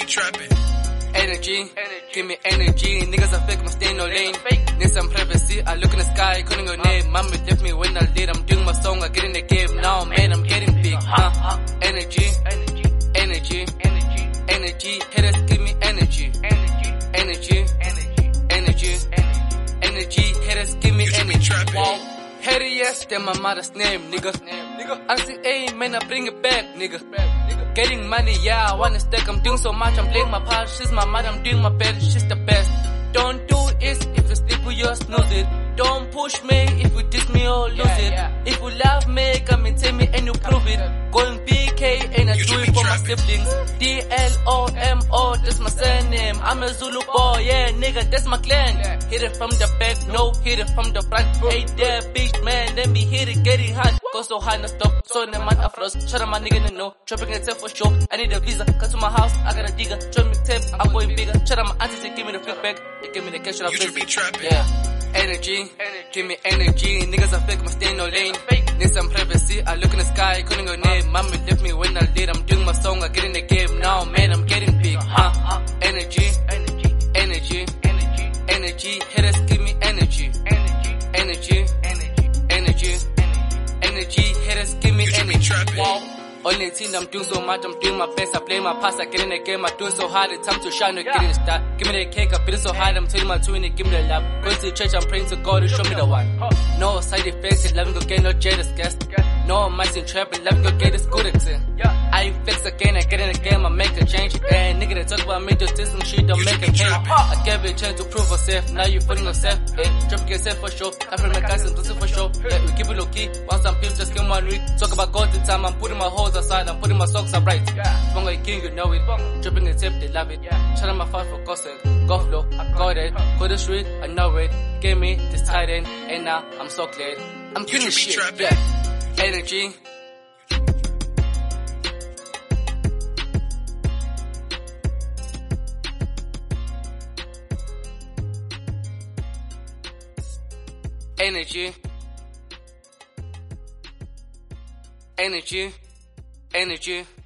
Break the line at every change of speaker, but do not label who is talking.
trapping.
Energy, give me energy. Niggas are fake, I'm staying no lane. Need some privacy, I look in the sky, calling your name. Mommy left me when I did, I'm doing my song, I get in the game. Now man, I'm getting big, Energy, energy, energy, haters give me energy. Energy, energy, haters give me energy.
Wow.
Hater, yes, then my mother's name, nigga. I say, hey, man, I bring it back, nigga. Getting money, yeah, I wanna stack. I'm doing so much, I'm playing my part. She's my mother, I'm doing my best, she's the best. Don't do it if you sleep with your snooze it. Don't push me if you diss me or lose it. If you love me, come and tell me and you prove it. Going BK and I do it for my siblings. DLOMO, that's my surname. I'm a Zulu boy, yeah, nigga, that's my clan. Hit it from the back, no, hit it from the front. Hey there, bitch, man, let me hit it, get it hot. Go so high, no stop, so the man afros. Shut up, my nigga, no, trapping itself for sure. I need a visa, come to my house, I got a digger. Show me tape, I'm going bigger. Shut up, my auntie, say, give me the flip back. They give me the cash, and I'm busy. Yeah. Energy, give me energy. Niggas are fake, I'm staying no lane. Need some privacy, I look in the sky, calling your name. Mommy left me when I did, I'm doing my song, I get in the game. Now, man, I'm getting big, Energy, energy, haters give me energy. Energy, haters give me energy. Wow. Only team, I'm doing so much, I'm doing my best. I play my pass, I get in the game, I'm doing so hard. It's time to shine, no getting the start. Give me the cake, I feel so hard, I'm telling my twin, give me the love. Going to church, I'm praying to God to show me the one. No side effects, loving go get no jealous guest. No mice in trap, loving go get this good at it. I fix again, I get in the game, I make a change. And nigga, they talk about me, just some shit, don't make a change. I gave it a chance to prove myself, now you putting yourself. Drop yourself for sure, I'm from my guys, I'm doing for sure. We keep it low key, while some people just kill 1 week. Talk about God the time, I'm putting my hoes aside, I'm putting my socks up right. Fungo a king, you know it. Dripping the tip, they love it. Shut up my fast for gossip. Go flow, I got it. Go the street, I know it. Gave me this tight end, and now I'm so glad. I'm killing shit, yeah. Energy. Energy. Energy.